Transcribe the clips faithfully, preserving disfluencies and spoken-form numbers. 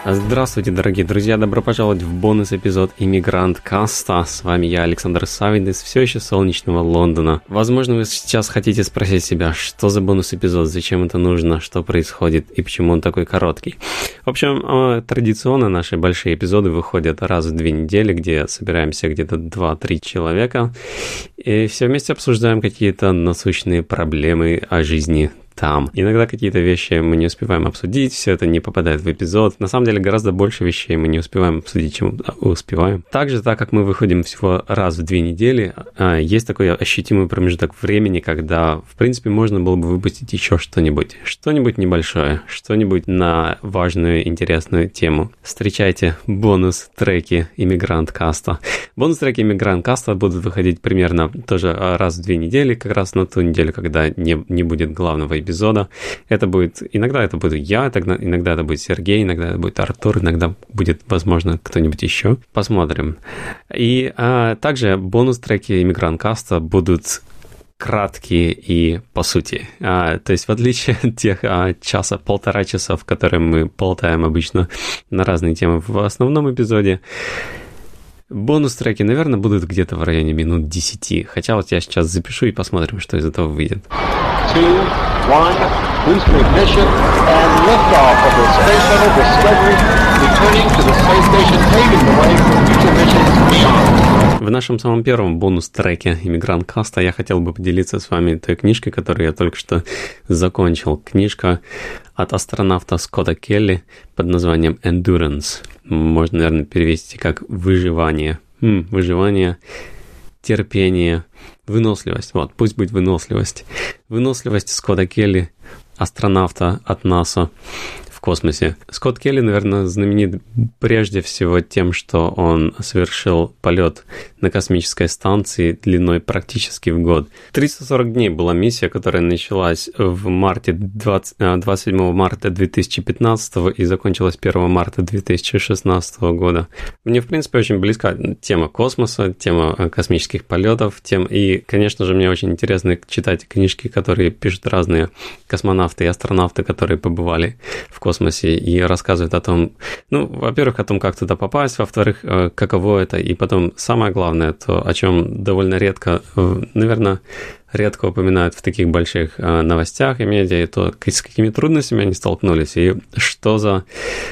Здравствуйте, дорогие друзья, добро пожаловать в бонус-эпизод «Иммигрант Каста». С вами я, Александр Савин, из все еще солнечного Лондона. Возможно, вы сейчас хотите спросить себя, что за бонус-эпизод, зачем это нужно, что происходит и почему он такой короткий. В общем, традиционно наши большие эпизоды выходят раз в две недели, где собираемся где-то два-три человека и все вместе обсуждаем какие-то насущные проблемы о жизни там. Иногда какие-то вещи мы не успеваем обсудить, все это не попадает в эпизод. На самом деле гораздо больше вещей мы не успеваем обсудить, чем успеваем. Также, так как мы выходим всего раз в две недели, есть такой ощутимый промежуток времени, когда, в принципе, можно было бы выпустить еще что-нибудь. Что-нибудь небольшое, что-нибудь на важную, интересную тему. Встречайте бонус-треки «Иммигрант Каста». Бонус-треки «Иммигрант Каста» будут выходить примерно тоже раз в две недели, как раз на ту неделю, когда не, не будет главного эпизода. Это будет, иногда это буду я, тогда, иногда это будет Сергей, иногда это будет Артур, иногда будет, возможно, кто-нибудь еще. Посмотрим. И а, также бонус-треки «Иммигрант Каста» будут краткие и по сути. А, то есть в отличие от тех а, часа, полтора часа, в которые мы болтаем обычно на разные темы в основном эпизоде, бонус-треки, наверное, будут где-то в районе минут десяти. Хотя вот я сейчас запишу и посмотрим, что из этого выйдет. Two, one, boost ignition, and liftoff of the Space Shuttle Discovery, returning to the space station, paving the way for future missions beyond. В нашем самом первом бонус-треке «Иммигрант Каста» я хотел бы поделиться с вами той книжкой, которую я только что закончил. Книжка от астронавта Скотта Келли под названием «Endurance». Можно, наверное, перевести как «выживание». М, выживание, терпение, выносливость. Вот, пусть будет выносливость. Выносливость Скотта Келли, астронавта от НАСА в космосе. Скотт Келли, наверное, знаменит прежде всего тем, что он совершил полет на космической станции длиной практически в год. триста сорок дней была миссия, которая началась в марте двадцать, двадцать седьмого марта две тысячи пятнадцатого и закончилась первого марта две тысячи шестнадцатого года. Мне, в принципе, очень близка тема космоса, тема космических полетов, тем и, конечно же, мне очень интересно читать книжки, которые пишут разные космонавты и астронавты, которые побывали в космосе и рассказывают о том, ну, во-первых, о том, как туда попасть, во-вторых, каково это, и потом самое главное, то, о чем довольно редко, наверное, редко упоминают в таких больших новостях и медиа, и то, с какими трудностями они столкнулись, и что за...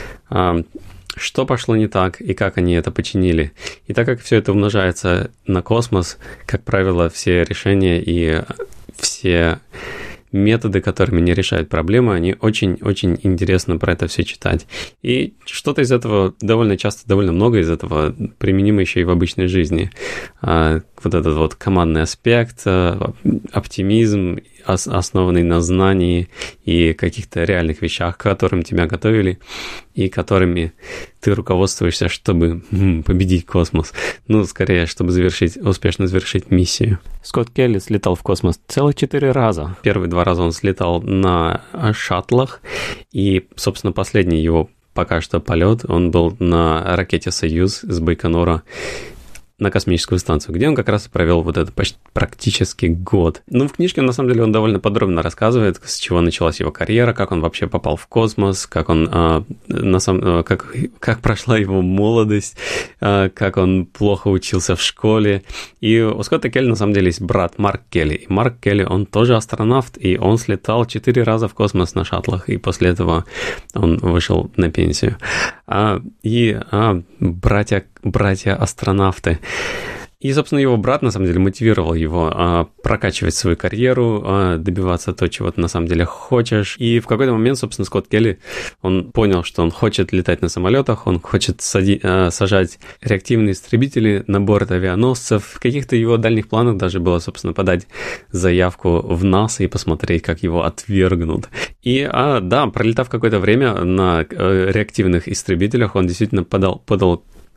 что пошло не так, и как они это починили. И так как все это умножается на космос, как правило, все решения и все методы, которыми они решают проблемы, они очень-очень интересно про это все читать. И что-то из этого довольно часто, довольно много из этого применимо еще и в обычной жизни. Вот этот вот командный аспект, оптимизм, основанный на знании и каких-то реальных вещах, к которым тебя готовили и которыми ты руководствуешься, чтобы м, победить космос. Ну, скорее, чтобы завершить, успешно завершить миссию. Скотт Келли слетал в космос целых четыре раза. Первые два раза он слетал на шаттлах, и, собственно, последний его пока что полет, он был на ракете «Союз» с Байконура на космическую станцию, где он как раз и провел вот этот почти практически год. Ну, в книжке, на самом деле, он довольно подробно рассказывает, с чего началась его карьера, как он вообще попал в космос, как он, а, на самом, как, как прошла его молодость, а, как он плохо учился в школе. И у Скотта Келли, на самом деле, есть брат Марк Келли. И Марк Келли, он тоже астронавт, и он слетал четыре раза в космос на шаттлах, и после этого он вышел на пенсию. А, и а, братья, братья-астронавты. И, собственно, его брат, на самом деле, мотивировал его а, прокачивать свою карьеру, а, добиваться того, чего ты на самом деле хочешь. И в какой-то момент, собственно, Скотт Келли, он понял, что он хочет летать на самолетах, он хочет сади, а, сажать реактивные истребители на борт авианосцев. В каких-то его дальних планах даже было, собственно, подать заявку в НАСА и посмотреть, как его отвергнут. И, а, да, пролетав какое-то время на а, реактивных истребителях, он действительно подал, подал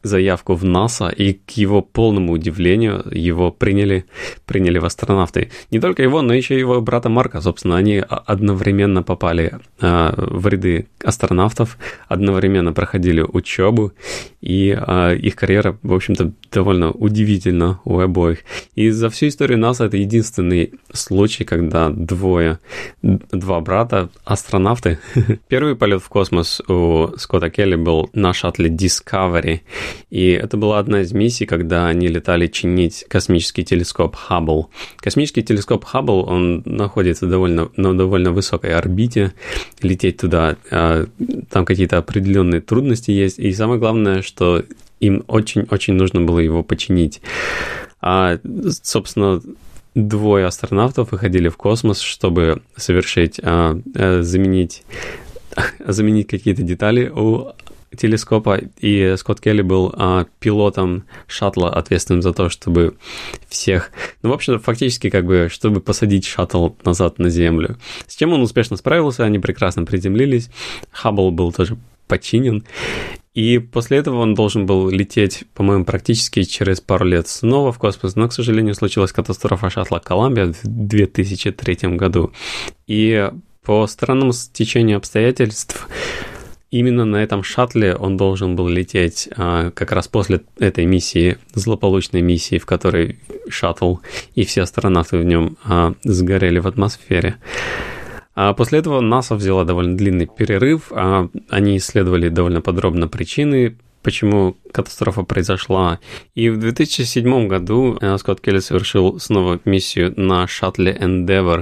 заявку в НАСА, и к его полному удивлению его приняли, приняли в астронавты. Не только его, но еще и его брата Марка, собственно, они одновременно попали а, в ряды астронавтов, одновременно проходили учебу, и а, их карьера, в общем-то, довольно удивительна у обоих. И за всю историю НАСА это единственный случай, когда двое, два брата, астронавты. Первый полет в космос у Скотта Келли был на шаттле Discovery, и это была одна из миссий, когда они летали чинить космический телескоп Хаббл. Космический телескоп Хаббл, он находится довольно, на довольно высокой орбите, лететь туда, там какие-то определенные трудности есть, и самое главное, что им очень-очень нужно было его починить. А, собственно, двое астронавтов выходили в космос, чтобы совершить, а, а, заменить, заменить какие-то детали у телескопа, и Скотт Келли был а, пилотом шаттла, ответственным за то, чтобы всех... Ну, в общем, фактически, как бы, чтобы посадить шаттл назад на Землю. С чем он успешно справился, они прекрасно приземлились, Хаббл был тоже починен, и после этого он должен был лететь, по-моему, практически через пару лет снова в космос, но, к сожалению, случилась катастрофа шаттла «Колумбия» в две тысячи третьем году. И по странному стечению обстоятельств именно на этом шаттле он должен был лететь а, как раз после этой миссии, злополучной миссии, в которой шаттл и все астронавты в нем а, сгорели в атмосфере. А после этого НАСА взяла довольно длинный перерыв, а, они исследовали довольно подробно причины, почему катастрофа произошла. И в две тысячи седьмом году а, Скотт Келли совершил снова миссию на шаттле Endeavour.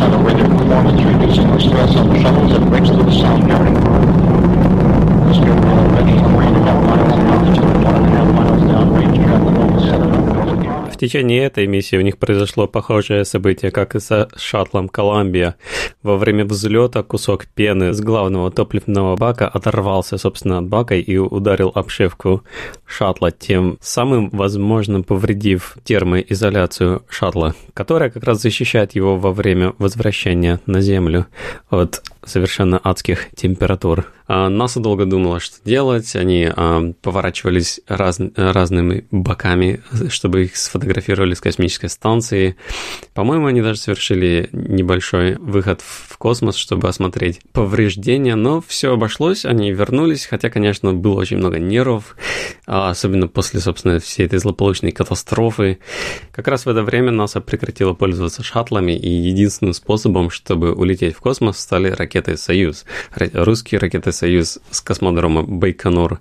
В течение этой миссии у них произошло похожее событие, как и со шаттлом «Колумбия». Во время взлета кусок пены с главного топливного бака оторвался, собственно, от бака и ударил обшивку шаттла, тем самым, возможно, повредив термоизоляцию шаттла, которая как раз защищает его во время возвращения на Землю от совершенно адских температур. А НАСА долго думала, что делать. Они а, поворачивались раз, разными боками, чтобы их сфотографировали с космической станции. По-моему, они даже совершили небольшой выход в космос, чтобы осмотреть повреждения, но все обошлось, они вернулись, хотя, конечно, было очень много нервов, особенно после, собственно, всей этой злополучной катастрофы. Как раз в это время НАСА прекратила пользоваться шаттлами, и единственным способом, чтобы улететь в космос, стали ракеты «Союз». Русские ракеты «Союз» с космодрома Байконур.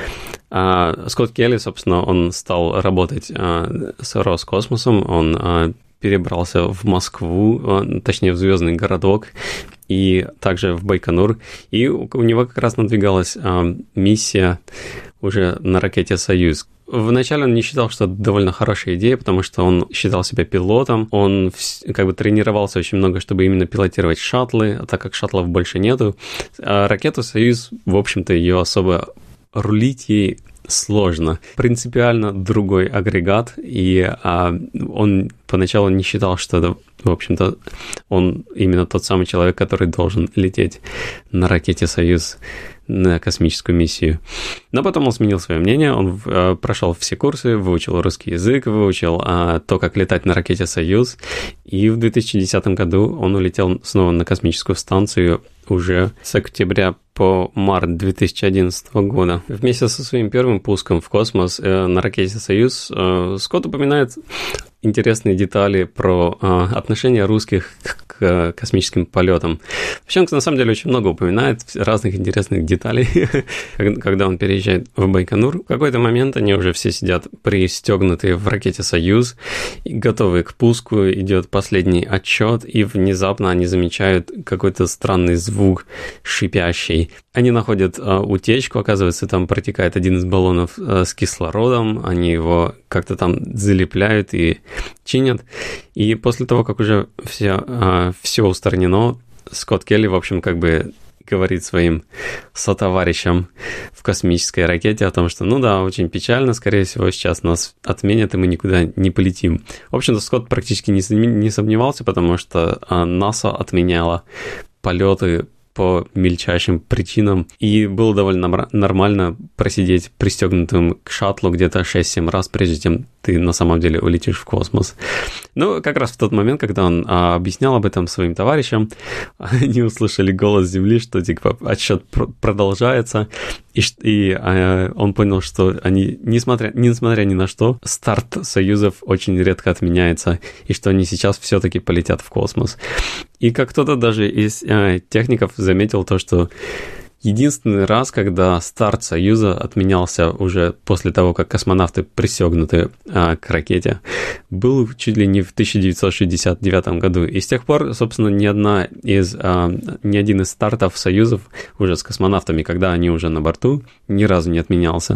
А Скотт Келли, собственно, он стал работать а, с Роскосмосом, он а, перебрался в Москву, а, точнее в Звездный городок, и также в Байконур, и у, у него как раз надвигалась а, миссия уже на ракете «Союз». Вначале он не считал, что это довольно хорошая идея, потому что он считал себя пилотом, он как бы тренировался очень много, чтобы именно пилотировать шаттлы, а так как шаттлов больше нету, а ракету «Союз», в общем-то, ее особо рулить ей сложно. Принципиально другой агрегат, и а, он поначалу не считал, что это, в общем-то, он именно тот самый человек, который должен лететь на ракете «Союз» на космическую миссию. Но потом он сменил свое мнение, он э, прошел все курсы, выучил русский язык, выучил э, то, как летать на ракете «Союз», и в две тысячи десятом году он улетел снова на космическую станцию уже с октября по март две тысячи одиннадцатого года. Вместе со своим первым пуском в космос э, на ракете «Союз» э, Скотт упоминает интересные детали про э, отношение русских к космическим полетам. Вообще, он, на самом деле, очень много упоминает разных интересных деталей, когда он переезжает в Байконур. В какой-то момент они уже все сидят пристегнутые в ракете «Союз», и готовые к пуску, идет последний отчет, и внезапно они замечают какой-то странный звук шипящий. Они находят а, утечку, оказывается, там протекает один из баллонов а, с кислородом, они его как-то там залепляют и чинят. И после того, как уже все, а, все устранено, Скотт Келли, в общем, как бы говорит своим сотоварищам в космической ракете о том, что, ну да, очень печально, скорее всего, сейчас нас отменят, и мы никуда не полетим. В общем-то, Скотт практически не, не сомневался, потому что а, НАСА отменяла полеты по мельчайшим причинам. И было довольно нормально просидеть пристегнутым к шаттлу где-то шесть-семь раз, прежде чем ты на самом деле улетишь в космос. Ну, как раз в тот момент, когда он а, объяснял об этом своим товарищам, они услышали голос Земли, что типа отсчет пр- продолжается, и, и а, он понял, что они, несмотря, несмотря ни на что, старт союзов очень редко отменяется, и что они сейчас все-таки полетят в космос. И как кто-то даже из а, техников заметил то, что единственный раз, когда старт Союза отменялся уже после того, как космонавты пристегнуты а, к ракете, был чуть ли не в тысяча девятьсот шестьдесят девятом году. И с тех пор, собственно, ни одна из, а, ни один из стартов Союзов уже с космонавтами, когда они уже на борту, ни разу не отменялся.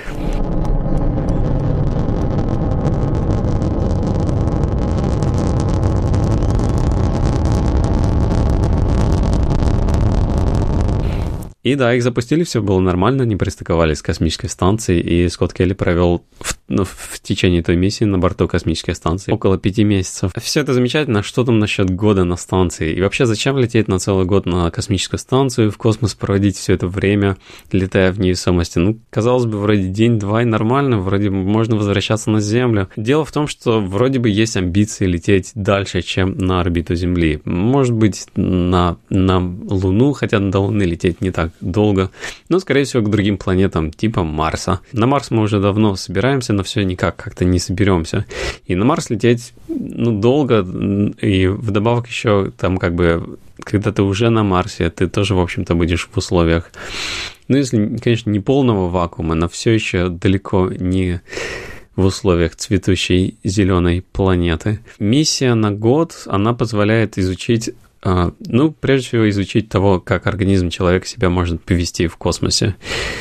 И да, их запустили, все было нормально, они пристыковались к космической станции, и Скотт Келли провел в, ну, в течение той миссии на борту космической станции около пяти месяцев. Все это замечательно, что там насчет года на станции? И вообще, зачем лететь на целый год на космическую станцию, в космос проводить все это время, летая в невесомости? Ну, казалось бы, вроде день-два и нормально, вроде можно возвращаться на Землю. Дело в том, что вроде бы есть амбиции лететь дальше, чем на орбиту Земли. Может быть, на, на Луну, хотя до Луны лететь не так долго, но, скорее всего, к другим планетам типа Марса. На Марс мы уже давно собираемся, но все никак как-то не соберемся. И на Марс лететь, ну, долго, и вдобавок еще там как бы, когда ты уже на Марсе, ты тоже, в общем-то, будешь в условиях, ну, если, конечно, не полного вакуума, но все еще далеко не в условиях цветущей зеленой планеты. Миссия на год, она позволяет изучить Ну, прежде всего, изучить того, как организм человека себя может повести в космосе.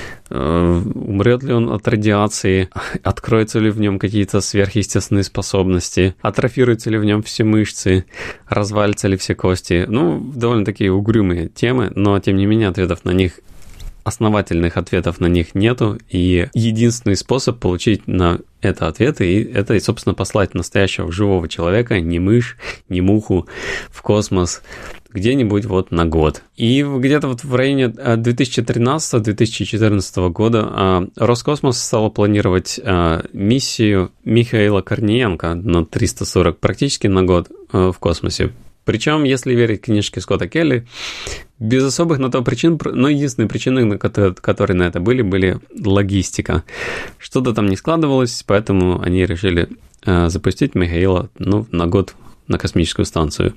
Умрет ли он от радиации, откроются ли в нем какие-то сверхъестественные способности, атрофируются ли в нем все мышцы, развалятся ли все кости. Ну, довольно такие угрюмые темы, но, тем не менее, ответов на них, основательных ответов на них нету, и единственный способ получить на это ответы, и это, собственно, послать настоящего живого человека, не мышь, не муху, в космос где-нибудь вот на год. И где-то вот в районе две тысячи тринадцатого - две тысячи четырнадцатого года Роскосмос стал планировать миссию Михаила Корниенко на триста сорок, практически на год в космосе. Причем, если верить книжке Скотта Келли, без особых на то причин, но единственные причины, которые на это были, были логистика. Что-то там не складывалось, поэтому они решили э, запустить Михаила, ну, на год на космическую станцию.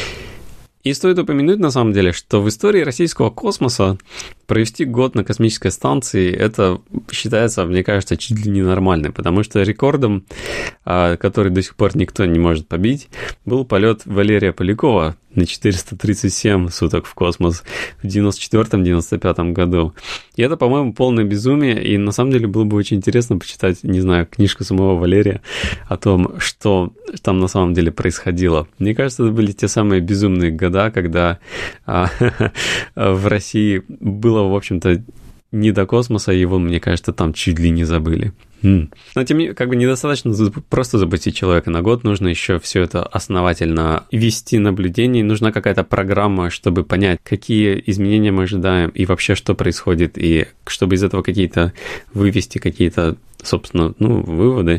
И стоит упомянуть, на самом деле, что в истории российского космоса провести год на космической станции, это считается, мне кажется, чуть ли не нормально, потому что рекордом, который до сих пор никто не может побить, был полет Валерия Полякова на четыреста тридцать семь суток в космос в девяносто четвёртом - девяносто пятом году. И это, по-моему, полное безумие, и на самом деле было бы очень интересно почитать, не знаю, книжку самого Валерия о том, что там на самом деле происходило. Мне кажется, это были те самые безумные года, когда а, в России было, в общем-то, не до космоса, его, мне кажется, там чуть ли не забыли. Mm. Но тем не менее, как бы недостаточно просто запустить человека на год, нужно еще все это основательно вести наблюдение, нужна какая-то программа, чтобы понять, какие изменения мы ожидаем и вообще что происходит, и чтобы из этого какие-то вывести какие-то, собственно, ну, выводы.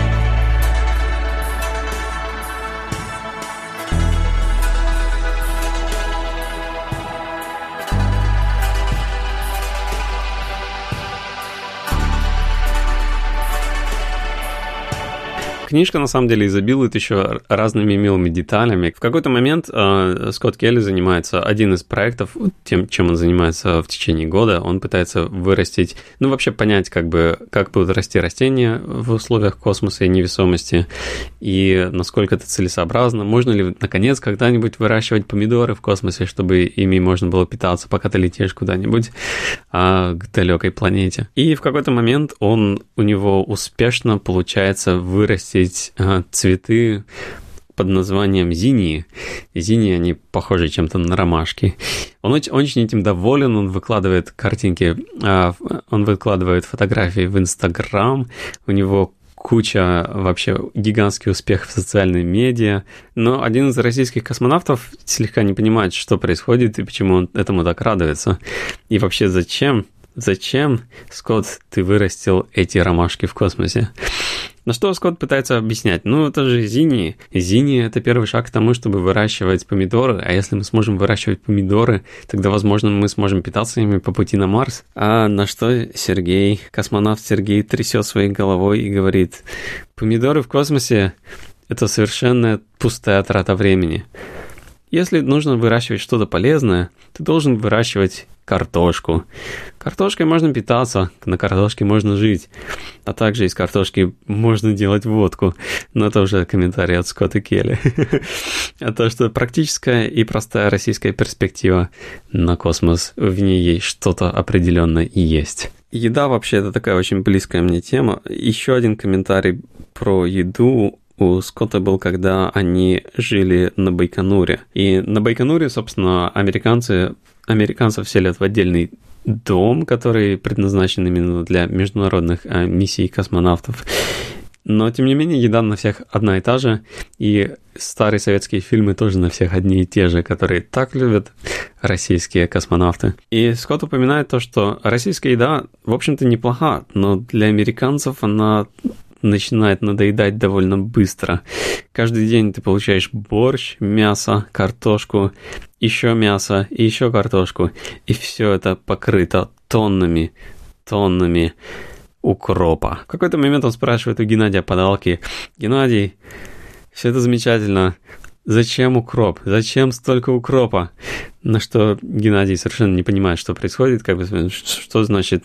Книжка, на самом деле, изобилует еще разными милыми деталями. В какой-то момент э, Скотт Келли занимается, один из проектов, тем, чем он занимается в течение года, он пытается вырастить, ну, вообще понять, как бы, как будут расти растения в условиях космоса и невесомости, и насколько это целесообразно. Можно ли, наконец, когда-нибудь выращивать помидоры в космосе, чтобы ими можно было питаться, пока ты летишь куда-нибудь э, к далекой планете. И в какой-то момент он, у него успешно получается вырастить цветы под названием зинии. Зинии, они похожи чем-то на ромашки. Он очень, очень этим доволен, он выкладывает картинки, он выкладывает фотографии в Инстаграм, у него куча вообще гигантский успех в социальной медиа, но один из российских космонавтов слегка не понимает, что происходит и почему он этому так радуется. И вообще зачем, зачем, Скотт, ты вырастил эти ромашки в космосе? На что Скотт пытается объяснять? Ну, это же зинии. Зинии – это первый шаг к тому, чтобы выращивать помидоры. А если мы сможем выращивать помидоры, тогда, возможно, мы сможем питаться ими по пути на Марс. А на что Сергей, космонавт Сергей, трясет своей головой и говорит: помидоры в космосе – это совершенно пустая трата времени. Если нужно выращивать что-то полезное, ты должен выращивать картошку. Картошкой можно питаться, на картошке можно жить, а также из картошки можно делать водку. Но это уже комментарий от Скотта Келли. А то, что практическая и простая российская перспектива на космос, в ней есть что-то определенное и есть. Еда вообще это такая очень близкая мне тема. Еще один комментарий про еду у Скотта был, когда они жили на Байконуре. И на Байконуре, собственно, американцы, американцев селят в отдельный дом, который предназначен именно для международных а, миссий космонавтов. Но, тем не менее, еда на всех одна и та же, и старые советские фильмы тоже на всех одни и те же, которые так любят российские космонавты. И Скотт упоминает то, что российская еда, в общем-то, неплоха, но для американцев она начинает надоедать довольно быстро. Каждый день ты получаешь борщ, мясо, картошку, еще мясо и еще картошку. И все это покрыто тоннами, тоннами укропа. В какой-то момент он спрашивает у Геннадия Подалки: Геннадий, все это замечательно. Зачем укроп? Зачем столько укропа? На что Геннадий совершенно не понимает, что происходит. Как бы, что значит...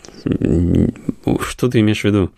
Что ты имеешь в виду?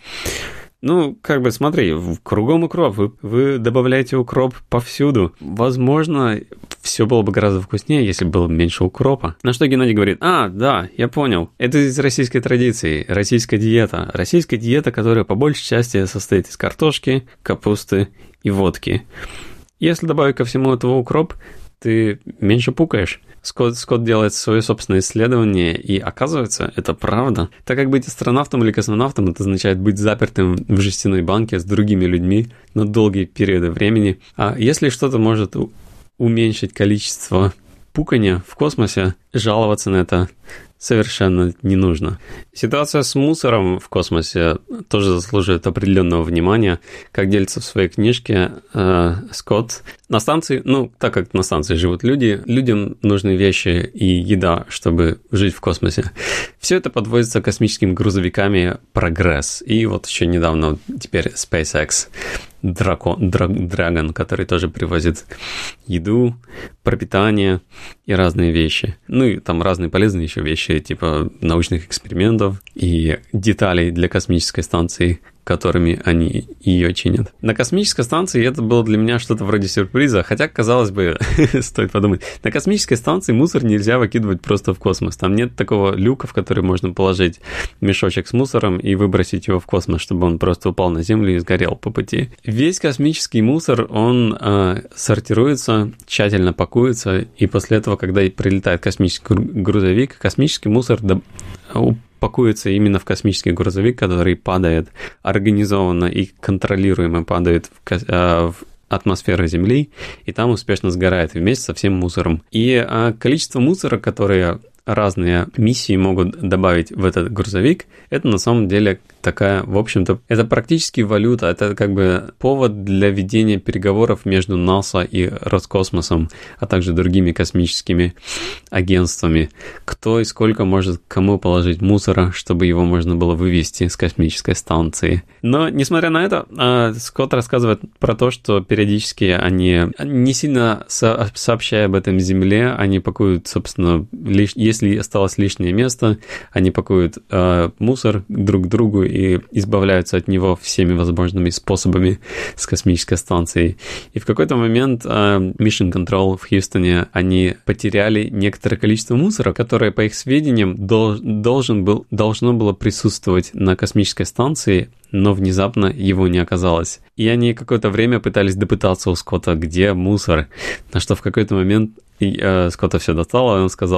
Ну, как бы, смотри, кругом укроп, вы, вы добавляете укроп повсюду. Возможно, все было бы гораздо вкуснее, если было бы меньше укропа. На что Геннадий говорит: а, да, я понял, это из российской традиции, российская диета. Российская диета, которая по большей части состоит из картошки, капусты и водки. Если добавить ко всему этого укроп, ты меньше пукаешь. Скотт, Скотт делает свое собственное исследование, и оказывается, это правда. Так как быть астронавтом или космонавтом, это означает быть запертым в жестяной банке с другими людьми на долгие периоды времени. А если что-то может уменьшить количество пукания в космосе, жаловаться на это совершенно не нужно. Ситуация с мусором в космосе тоже заслуживает определенного внимания. Как делится в своей книжке э, Скотт, на станции, ну, так как на станции живут люди, людям нужны вещи и еда, чтобы жить в космосе. Все это подвозится космическими грузовиками «Прогресс». И вот еще недавно теперь SpaceX Дракон, Драгон, который тоже привозит еду, пропитание и разные вещи. Ну и там разные полезные еще вещи, типа научных экспериментов и деталей для космической станции, которыми они ее чинят. На космической станции это было для меня что-то вроде сюрприза, хотя, казалось бы, стоит подумать, на космической станции мусор нельзя выкидывать просто в космос. Там нет такого люка, в который можно положить мешочек с мусором и выбросить его в космос, чтобы он просто упал на Землю и сгорел по пути. Весь космический мусор, он э, сортируется, тщательно пакуется, и после этого, когда прилетает космический грузовик, космический мусор до... пакуется именно в космический грузовик, который падает организованно и контролируемо падает в, в атмосферу Земли, и там успешно сгорает вместе со всем мусором. И а, количество мусора, которое разные миссии могут добавить в этот грузовик, это на самом деле такая, в общем-то, это практически валюта, это как бы повод для ведения переговоров между НАСА и Роскосмосом, а также другими космическими агентствами. Кто и сколько может кому положить мусора, чтобы его можно было вывести с космической станции. Но, несмотря на это, Скотт рассказывает про то, что периодически они, не сильно со- сообщая об этом Земле, они пакуют, собственно, лишь, если осталось лишнее место, они пакуют э, мусор друг к другу и избавляются от него всеми возможными способами с космической станцией. И в какой-то момент э, Mission Control в Хьюстоне, они потеряли некоторое количество мусора, которое, по их сведениям, дол- должен был, должно было присутствовать на космической станции, но внезапно его не оказалось. И они какое-то время пытались допытаться у Скотта, где мусор, на что в какой-то момент и, э, Скотта все достало, и он сказал: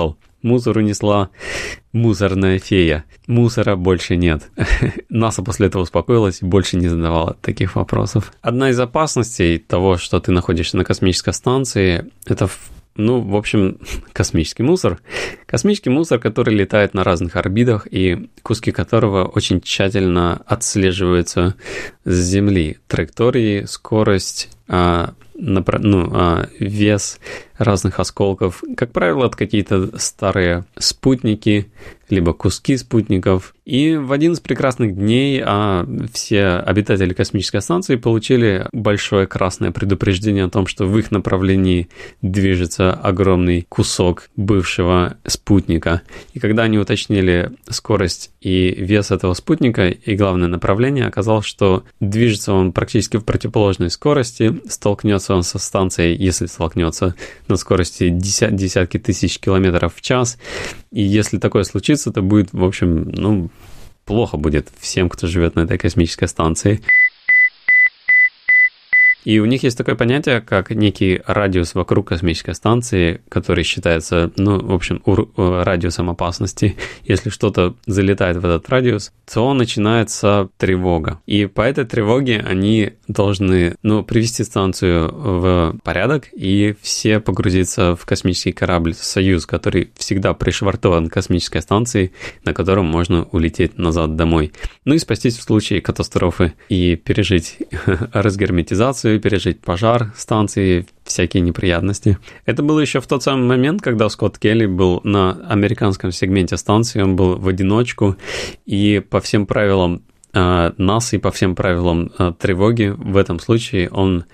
Мусор унесла мусорная фея. Мусора больше нет. НАСА после этого успокоилась и больше не задавала таких вопросов. Одна из опасностей того, что ты находишься на космической станции, это, ну, в общем, космический мусор. Космический мусор, который летает на разных орбитах и куски которого очень тщательно отслеживаются с Земли. Траектории, скорость, а, напра- ну, а, вес разных осколков. Как правило, это какие-то старые спутники, либо куски спутников. И в один из прекрасных дней а, все обитатели космической станции получили большое красное предупреждение о том, что в их направлении движется огромный кусок бывшего спутника. И когда они уточнили скорость и вес этого спутника, и главное направление, оказалось, что движется он практически в противоположной скорости, столкнется он со станцией, если столкнется, на скорости десят, десятки тысяч километров в час. И если такое случится, то будет, в общем, ну, плохо будет всем, кто живет на этой космической станции. И у них есть такое понятие, как некий радиус вокруг космической станции, который считается, ну, в общем, радиусом опасности. Если что-то залетает в этот радиус, то начинается тревога. И по этой тревоге они должны, ну, привести станцию в порядок и все погрузиться в космический корабль «Союз», который всегда пришвартован к космической станции, на котором можно улететь назад домой. Ну и спастись в случае катастрофы и пережить разгерметизацию, пережить пожар станции, всякие неприятности. Это было еще в тот самый момент, когда Скотт Келли был на американском сегменте станции, он был в одиночку, и по всем правилам э, НАСА и по всем правилам э, тревоги в этом случае он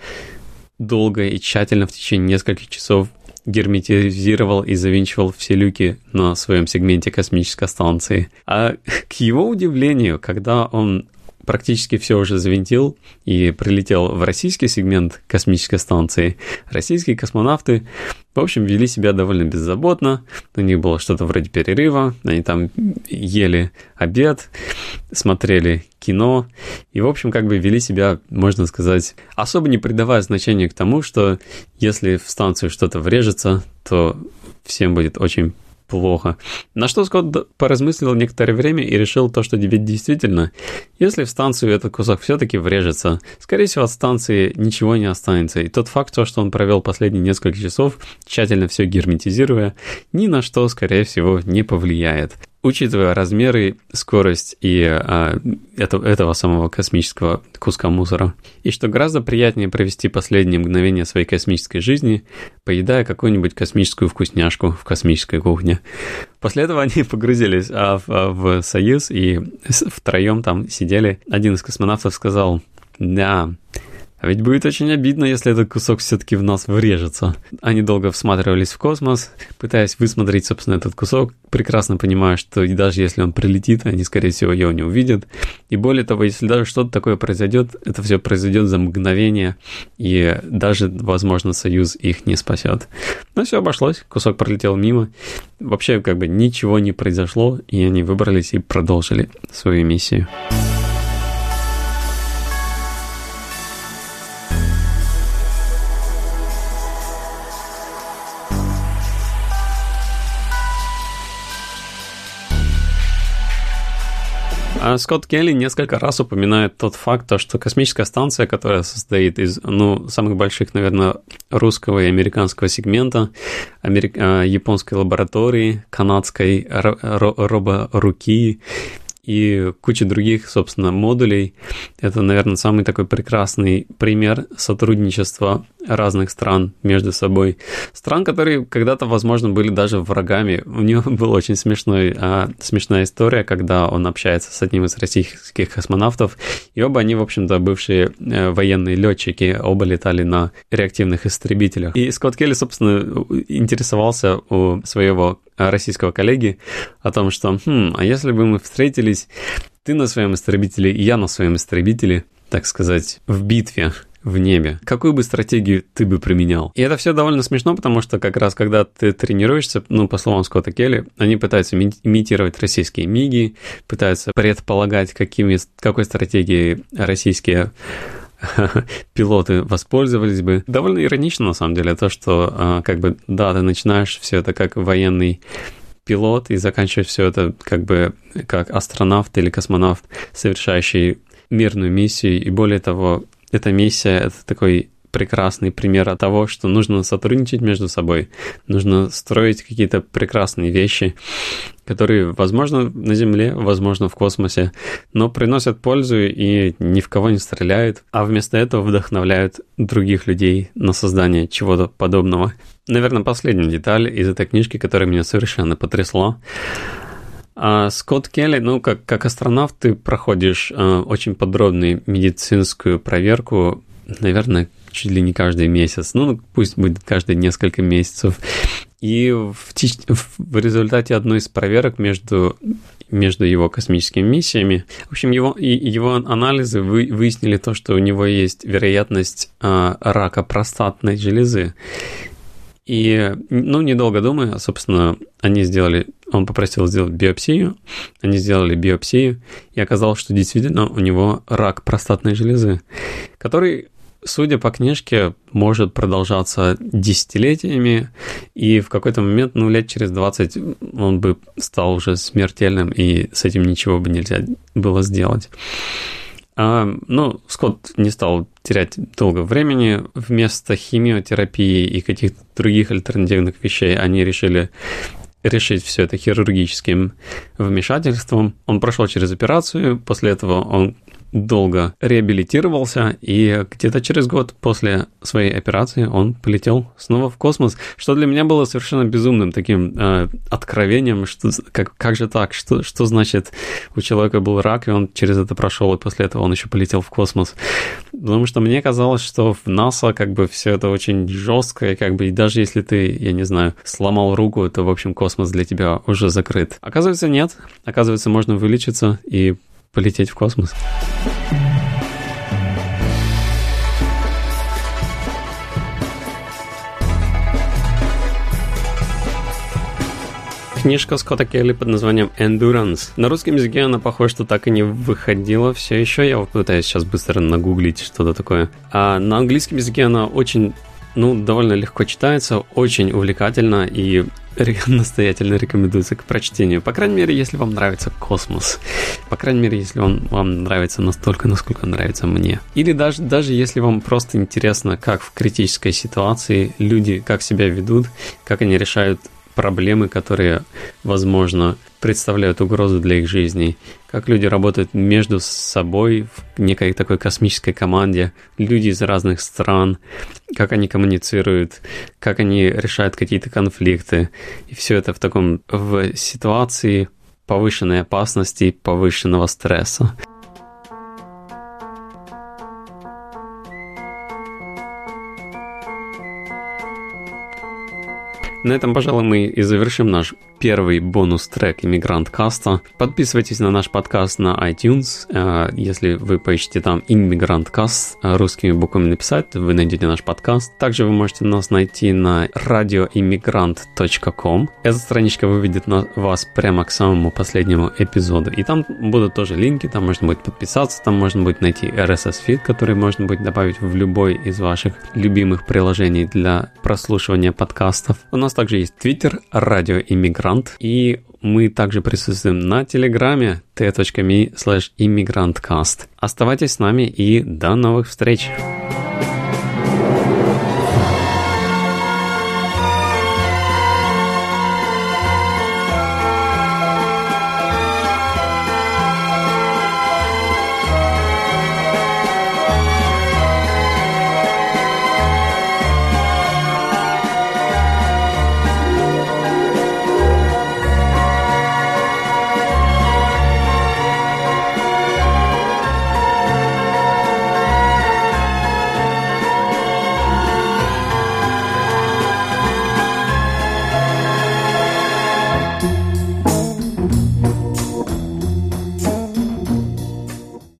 долго и тщательно в течение нескольких часов герметизировал и завинчивал все люки на своем сегменте космической станции. А к его удивлению, когда он практически все уже завинтил и прилетел в российский сегмент космической станции, российские космонавты, в общем, вели себя довольно беззаботно. У них было что-то вроде перерыва, они там ели обед, смотрели кино и, в общем, как бы вели себя, можно сказать, особо не придавая значения к тому, что если в станцию что-то врежется, то всем будет очень плохо. На что Скотт поразмыслил некоторое время и решил то, что действительно, если в станцию этот кусок все-таки врежется, скорее всего, от станции ничего не останется. И тот факт, что он провел последние несколько часов, тщательно все герметизируя, ни на что, скорее всего, не повлияет. Учитывая размеры, скорость и а, это, этого самого космического куска мусора. И что гораздо приятнее провести последние мгновения своей космической жизни, поедая какую-нибудь космическую вкусняшку в космической кухне. После этого они погрузились а, в, в «Союз» и втроем там сидели. Один из космонавтов сказал: «Да, а ведь будет очень обидно, если этот кусок все-таки в нас врежется». Они долго всматривались в космос, пытаясь высмотреть, собственно, этот кусок, прекрасно понимая, что и даже если он прилетит, они, скорее всего, его не увидят. И более того, если даже что-то такое произойдет, это все произойдет за мгновение, и даже, возможно, «Союз» их не спасет. Но все обошлось, кусок пролетел мимо. Вообще, как бы ничего не произошло, и они выбрались и продолжили свою миссию. Скотт Келли несколько раз упоминает тот факт, что космическая станция, которая состоит из, ну, самых больших, наверное, русского и американского сегмента, америк... японской лаборатории, канадской роборуки и куча других, собственно, модулей. Это, наверное, самый такой прекрасный пример сотрудничества разных стран между собой. Стран, которые когда-то, возможно, были даже врагами. У него была очень смешной, а, смешная история, когда он общается с одним из российских космонавтов, и оба они, в общем-то, бывшие э, военные летчики, оба летали на реактивных истребителях. И Скотт Келли, собственно, интересовался у своего российского коллеги о том, что, хм, а если бы мы встретились, ты на своем истребителе и я на своем истребителе, так сказать, в битве в небе, какую бы стратегию ты бы применял? И это все довольно смешно, потому что как раз когда ты тренируешься, ну, по словам Скотта Келли, они пытаются имитировать российские миги, пытаются предполагать, какими, какой стратегией российские пилоты воспользовались бы. Довольно иронично, на самом деле, то, что как бы, да, ты начинаешь все это как военный пилот и заканчивать все это как бы как астронавт или космонавт, совершающий мирную миссию. И более того, эта миссия — это такой прекрасный пример того, что нужно сотрудничать между собой, нужно строить какие-то прекрасные вещи, которые, возможно, на Земле, возможно, в космосе, но приносят пользу и ни в кого не стреляют, а вместо этого вдохновляют других людей на создание чего-то подобного. Наверное, последняя деталь из этой книжки, которая меня совершенно потрясла. А Скотт Келли, ну, как, как астронавт, ты проходишь э, очень подробную медицинскую проверку, наверное, чуть ли не каждый месяц, ну, пусть будет каждые несколько месяцев. И в, в результате одной из проверок между, между его космическими миссиями, в общем, его, его анализы вы, выяснили то, что у него есть вероятность э, рака простатной железы. И, ну, недолго думая, собственно, они сделали, он попросил сделать биопсию, они сделали биопсию, и оказалось, что действительно у него рак простатной железы, который, судя по книжке, может продолжаться десятилетиями, и в какой-то момент, ну, лет через двадцать он бы стал уже смертельным, и с этим ничего бы нельзя было сделать. А, ну, Скотт не стал терять долго времени. Вместо химиотерапии и каких-то других альтернативных вещей они решили решить все это хирургическим вмешательством. Он прошел через операцию, после этого он долго реабилитировался, и где-то через год после своей операции он полетел снова в космос, что для меня было совершенно безумным таким э, откровением, что как, как же так, что, что значит у человека был рак, и он через это прошел, и после этого он еще полетел в космос. Потому что мне казалось, что в НАСА как бы все это очень жестко, и как бы и даже если ты, я не знаю, сломал руку, то, в общем, космос для тебя уже закрыт. Оказывается, нет. Оказывается, можно вылечиться и полететь в космос. Книжка Скотта Келли под названием Endurance. На русском языке она, похоже, что так и не выходила все еще. Я пытаюсь сейчас быстро нагуглить что-то такое. А на английском языке она очень, ну, довольно легко читается, очень увлекательна и настоятельно рекомендуется к прочтению. По крайней мере, если вам нравится космос. По крайней мере, если он вам нравится настолько, насколько нравится мне. Или даже, даже если вам просто интересно, как в критической ситуации люди, как себя ведут, как они решают проблемы, которые, возможно, представляют угрозу для их жизни, как люди работают между собой в некой такой космической команде, люди из разных стран, как они коммуницируют, как они решают какие-то конфликты. И все это в таком, в ситуации повышенной опасности, повышенного стресса. На этом, пожалуй, мы и завершим наш первый бонус-трек «Иммигрант Каста». Подписывайтесь на наш подкаст на iTunes. Если вы поищете там «Иммигрант Каст», русскими буквами написать, вы найдете наш подкаст. Также вы можете нас найти на радиоиммигрант точка ком. Эта страничка выведет вас прямо к самому последнему эпизоду. И там будут тоже линки, там можно будет подписаться, там можно будет найти эр эс эс-фид, который можно будет добавить в любой из ваших любимых приложений для прослушивания подкастов. У нас также есть Twitter, радиоиммигрант. И мы также присутствуем на Телеграме t точка me слэш иммигранткаст. Оставайтесь с нами и до новых встреч!